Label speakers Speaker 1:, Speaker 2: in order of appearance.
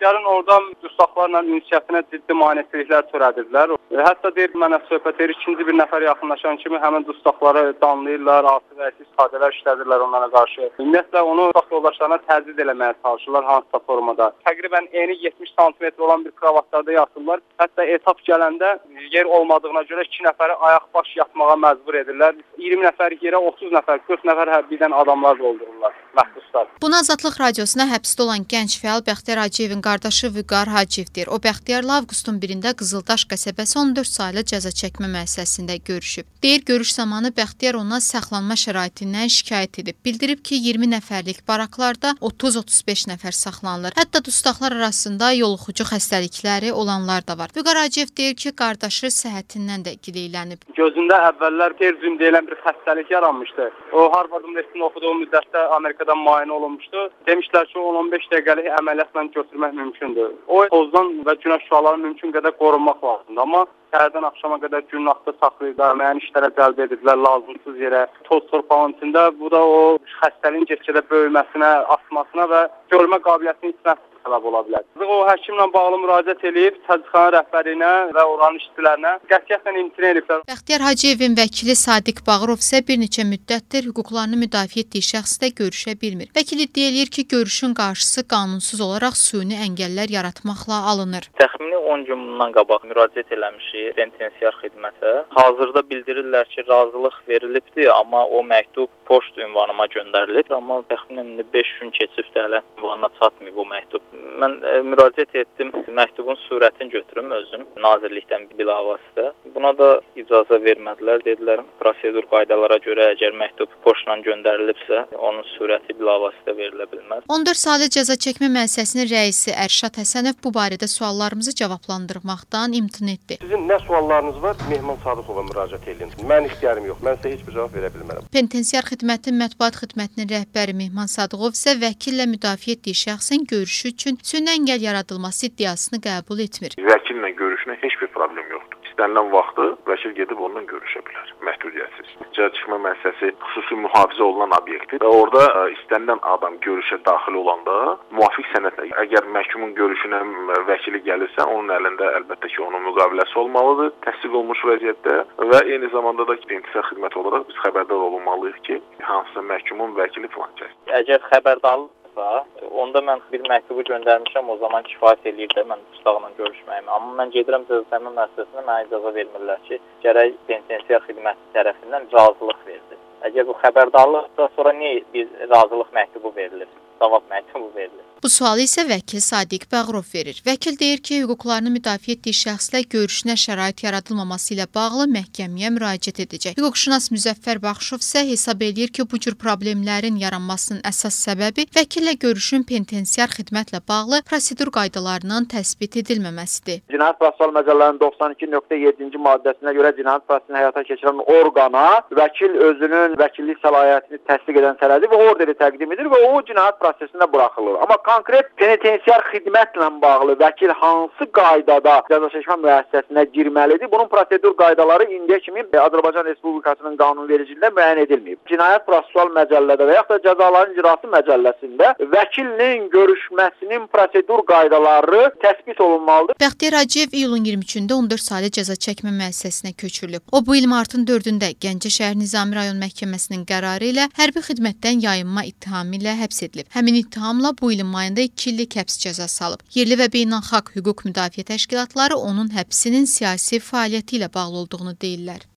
Speaker 1: Bəxtiyarın orada dustaqlarla ünsiyyətinə ciddi maneəçiliklər törədirdilər. Hətta deyir, mənə söhbət edir, ikinci bir nəfər yaxınlaşan kimi həmin dustaqları danlayırlar, artıq vəhşi ifadələr işlədirlər onlara qarşı. Ümumiyyətlə, onu dustaq yoldaşlarına təzyiq eləməyə çalışırlar hansısa formada. Təqribən eni 70 sm olan bir kravatlarda yatırlar. Hətta etap gələndə yer olmadığına görə 2 nəfəri ayaq-baş yatmağa məcbur edirlər. 20 nəfər yerə 30 nəfər, 40 nəfər hərbidən adamlar doldururlar, məhbuslar.
Speaker 2: Buna Azadlıq Radiosuna həbsdə olan gənc fəal Bəxtiyar Hacıyevin qardaşı Vüqar Hacıyevdir. O, Bəxtiyarla avqustun 1-də Qızıldaş qəsəbəsi 14 saylı cəza çəkmə müəssisəsində görüşüb. Deyir, görüş zamanı Bəxtiyar ona saxlanma şəraitindən şikayət edib. Bildirib ki, 20 nəfərlik baraklarda 30-35 nəfər saxlanılır. Hətta dustaqlar arasında yoluxucu xəstəlikləri olanlar da var. Vüqar Hacıyev deyir ki, qardaşı səhhətindən də gileylənib.
Speaker 1: Gözündə əvvəllər Perzüm deyilən bir xəstəlik yaranmışdı. O, Harvard Universitetində oxuduğu müddətdə Amerikadan müayinə olunmuşdu. Demişlər ki, 10-15 dəqiqəlik əməliyyatla götürmək mümkündür. O, tozdan və günəş şüaları mümkün qədər qorunmaq lazımdır. Amma səhərdən axşama qədər günün altında saxlayırlar, müəyyən işlərə cəlb edirlər lazımsız yerə. Toz torpağın içində bu da o xəstəliyin get-gedə böyüməsinə, artmasına və görmə qabiliyyətinin itməsinə səbəb ola bilər. O həkimlə bağlı müraciət edib təcridxana rəhbərinə və oranın işçilərinə qətiyyətlə imtina ediblər.
Speaker 2: Bəxtiyar Hacıyevin vəkili Sadiq Bağırov isə bir neçə müddətdir hüquqlarını müdafiə etdiyi şəxslə görüşə bilmir. Vəkil iddia eləyir ki, görüşün qarşısı qanunsuz olaraq süni əngəllər yaratmaqla alınır.
Speaker 3: Təxmini 10 gün bundan qabaq müraciət eləmişik penitensiar xidmətə. Hazırda bildirirlər ki, razılıq verilibdir, amma o məktub poçt ünvanıma göndərilib. Amma təxminən 5 gün keçib də hələ ünvanına çatmayıb o məktub. Mən müraciət etdim, məktubun surətini götürüm özüm nazirlikdən bilavasitə. Buna da icazə vermədilər. Dedilər, prosedur qaydalara görə əgər məktub poçtla göndərilibsə, onun surəti bilavasitə verilə bilməz.
Speaker 2: 14 saylı cəza çəkmə müəssisəsinin rəisi Ərşad Həsənov bu barədə suallarımızı cavablandırmaqdan imtina etdi.
Speaker 4: Sizin nə suallarınız var? Mehman Sadıqova müraciət edin. Mən ixtiyarım yox. Mən sizə heç bir cavab verə bilmərəm.
Speaker 2: Penitensiar xidmətin mətbuat xidmətinin rəhbəri Mehman Sadıqov isə vəkillə müdafiə etdiyi şəxsin görüşü üçün süni əngəl yaradılması iddiasını qəbul etmir.
Speaker 5: Vəkillə görüşünə heç bir problem yoxdur. İstənilən vaxtı vəkil gedib onunla görüşə bilər, məhdudiyyətsiz. Cəza çəkmə müəssisəsi xüsusi mühafizə olunan obyektdir və orada istənilən adam görüşə daxil olanda müvafiq sənədlə, əgər məhkumun görüşünə vəkili gəlirsə, onun əlində əlbəttə ki, onun müqaviləsi olmalıdır, təsdiq olunmuş vəziyyətdə və eyni zamanda da penitensiar xidmət olaraq biz xəbərdar olunmalıyıq ki, hansısa məhkumun vəkili filan kəsdir.
Speaker 3: Əgər xəbərdarlıq onda mən bir məktubu göndərmişəm, o zaman kifayət eləyir də mən dustaqla görüşməyim. Amma mən gedirəm cəza çəkmə müəssisəsinə, mənə icazə vermirlər ki, gərək penitensiar xidməti tərəfindən razılıq verilir. Əgər bu xəbərdarlıqda sonra niyə bir razılıq məktubu verilir, cavab məktubu verilir?
Speaker 2: Bu sualı isə vəkil Sadiq Bağırov verir. Vəkil deyir ki, hüquqlarını müdafiə etdiyi şəxslə görüşünə şərait yaradılmaması ilə bağlı məhkəməyə müraciət edəcək. Hüquqşünas Müzəffər Baxşov isə hesab edir ki, bu cür problemlərin yaranmasının əsas səbəbi vəkillə görüşün penitensiar xidmətlə bağlı prosedur qaydalarının təsbit edilməməsidir.
Speaker 6: Cinayət Prosessual Məcəllənin 92.7-ci maddəsinə görə cinayət prosesini həyata keçirən orqana vəkil özünün vəkillik səlahiyyətini təsdiq edən sənədi və orderi təqdim edir və o cinayət prosesində buraxılır. Amma konkret penitensiar xidmətlə bağlı vəkil hansı qaydada cəza çəkmə müəssisəsinə girməlidir? Bunun prosedur qaydaları indiyə kimi Azərbaycan Respublikasının qanunvericiliyində müəyyən edilməyib. Cinayət Prosessual Məcəllədə və yaxud da Cəzaların İcrası Məcəlləsində vəkilin görüşməsinin prosedur qaydaları təsbit olunmalıdır.
Speaker 2: Bəxtiyar Hacıyev iyulun 23-də 14 saylı cəza çəkmə müəssisəsinə köçürülüb. O, bu il martın 4-də Gəncə şəhər Nizami rayon məhkəməsinin qərarı ilə hərbi xidmətdən yayınma ittihamı ilə həbs edilib. Həmin ittihamla bu ilin mayında 2 illik həbs cəzası alıb. Yerli və beynəlxalq hüquq müdafiə təşkilatları onun həbsinin siyasi fəaliyyəti ilə bağlı olduğunu deyirlər.